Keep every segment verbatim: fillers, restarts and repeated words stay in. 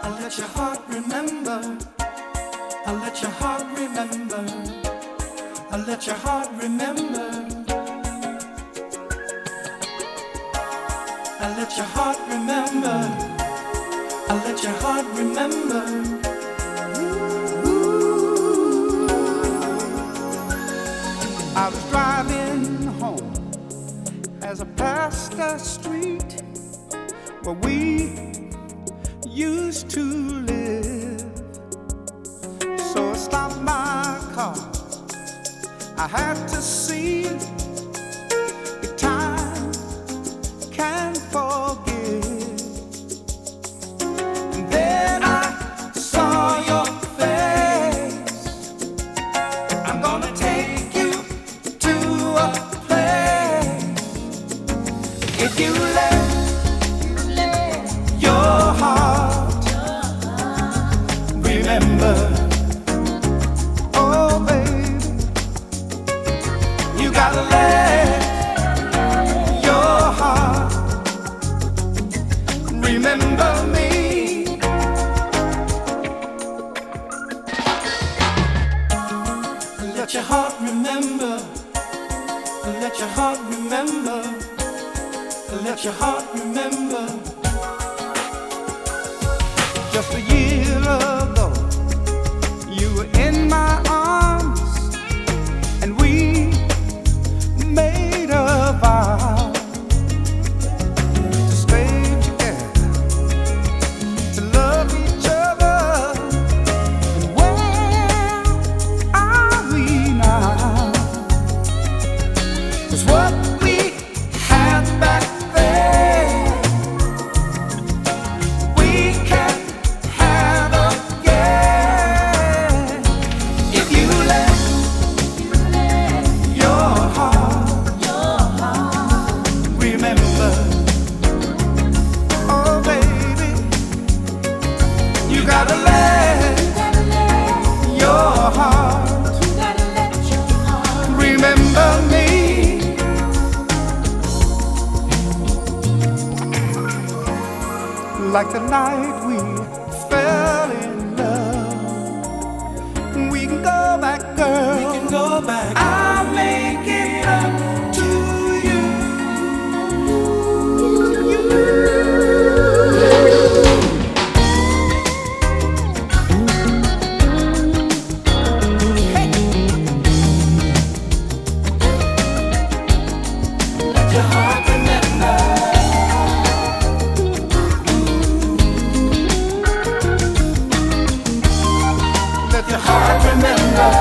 I'll let your heart remember. I'll let your heart remember. I'll let your heart remember. I'll let your heart remember. I'll let your heart remember. I was driving home as I passed a street where we used to live. So I stopped my car. I had to see if time can forgive. And then I saw your face. I'm gonna take you to a place. If you let your heart remember, oh baby, you gotta let your heart remember me. Let your heart remember. Let your heart remember. Let your heart remember. Just a year ago, you were in my arms, and we made a vow to stay together, to love each other. And where are we now? 'Cause what we had back then, we can't have again. If you let your heart remember, oh baby, you gotta let your heart remember me. Like the night we fell in love, we can go back, girl. We can go back. I'll make it up to you. Hey. Let your heart remember. Let your heart remember.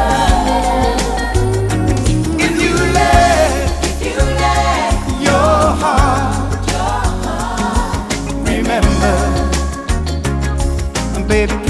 If you let, if you let your heart, your heart remember, baby.